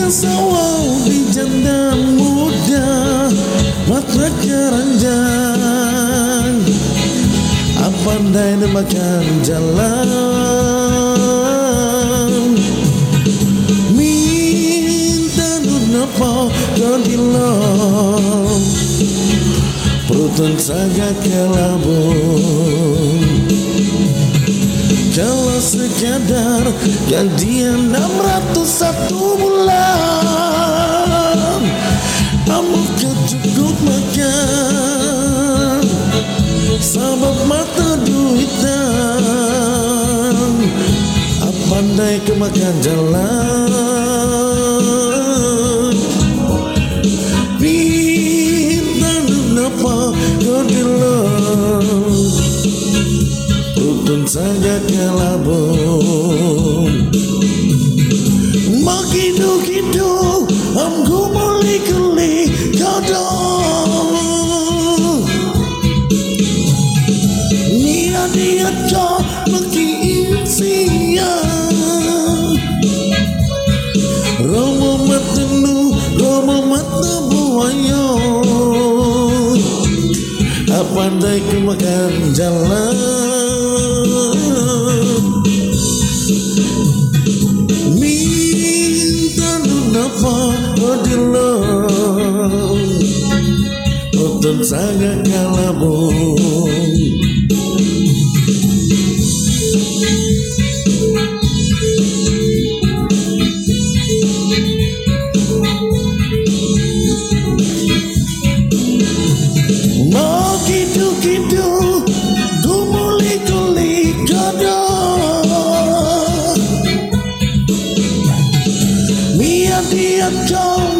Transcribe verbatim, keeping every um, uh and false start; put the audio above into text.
sawau di janda muda matra keranjang apandai makan jalan minta nunapa kodilong perutun saga kelabung kalau sekadar gajian enam ratus satu bulan amukah cukup makan sabab mata duitan apandai kemakan jalan minta nunapa kodilong perutun saja kelabung Makidu-kidu amku muli-kuli kadang niat-niat kau maki-insia Romo matenu, Romo mata buaya apandai kemakan jalan Utun sangat kalabung mau kidu-kidu gumuli-guli kadang niat-niat kau